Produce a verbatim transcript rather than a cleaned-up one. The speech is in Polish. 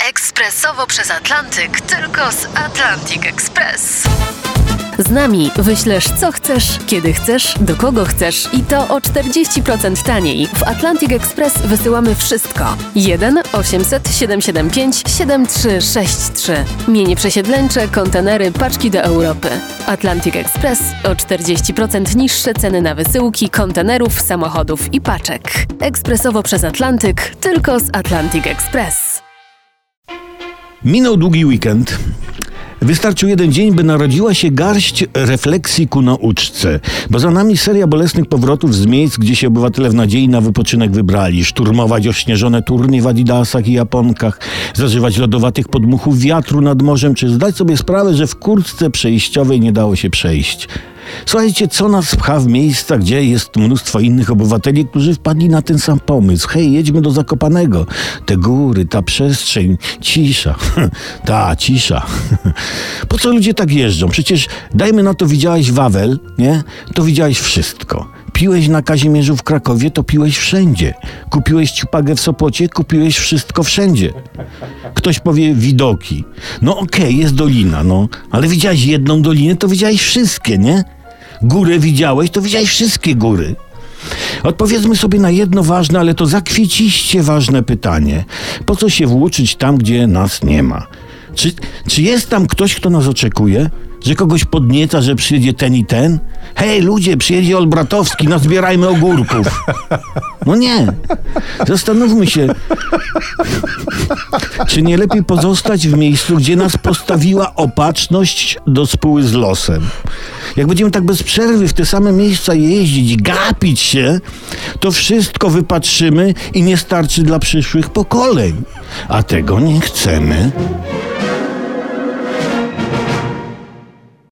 Ekspresowo przez Atlantyk, tylko z Atlantic Express. Z nami wyślesz co chcesz, kiedy chcesz, do kogo chcesz i to o czterdzieści procent taniej. W Atlantic Express wysyłamy wszystko. jeden osiemset siedemset siedemdziesiąt pięć siedemdziesiąt trzy sześćdziesiąt trzy. Mienie przesiedleńcze, kontenery, paczki do Europy. Atlantic Express o czterdzieści procent niższe ceny na wysyłki, kontenerów, samochodów i paczek. Ekspresowo przez Atlantyk, tylko z Atlantic Express. Minął długi weekend. Wystarczył jeden dzień, by narodziła się garść refleksji ku nauczce, bo za nami seria bolesnych powrotów z miejsc, gdzie się obywatele w nadziei na wypoczynek wybrali. Szturmować ośnieżone turnie w adidasach i japonkach, zażywać lodowatych podmuchów wiatru nad morzem, czy zdać sobie sprawę, że w kurtce przejściowej nie dało się przejść. Słuchajcie, co nas pcha w miejsca, gdzie jest mnóstwo innych obywateli, którzy wpadli na ten sam pomysł. Hej, jedźmy do Zakopanego. Te góry, ta przestrzeń, cisza. Ta, cisza. Po co ludzie tak jeżdżą? Przecież, dajmy na to, widziałeś Wawel, nie? To widziałeś wszystko. Piłeś na Kazimierzu w Krakowie, to piłeś wszędzie. Kupiłeś ciupagę w Sopocie, kupiłeś wszystko wszędzie. Ktoś powie widoki. No okej, okay, jest dolina, no. Ale widziałeś jedną dolinę, to widziałeś wszystkie, nie? Górę widziałeś, to widziałeś wszystkie góry. Odpowiedzmy sobie na jedno ważne, ale to zakwieciście ważne pytanie. Po co się włóczyć tam, gdzie nas nie ma? Czy, czy jest tam ktoś, kto nas oczekuje? Że kogoś podnieca, że przyjedzie ten i ten? Hej, ludzie, przyjedzie Olbratowski, nazbierajmy ogórków. No nie. Zastanówmy się, czy nie lepiej pozostać w miejscu, gdzie nas postawiła opatrzność do spóły z losem. Jak będziemy tak bez przerwy w te same miejsca jeździć, gapić się, to wszystko wypatrzymy i nie starczy dla przyszłych pokoleń. A tego nie chcemy.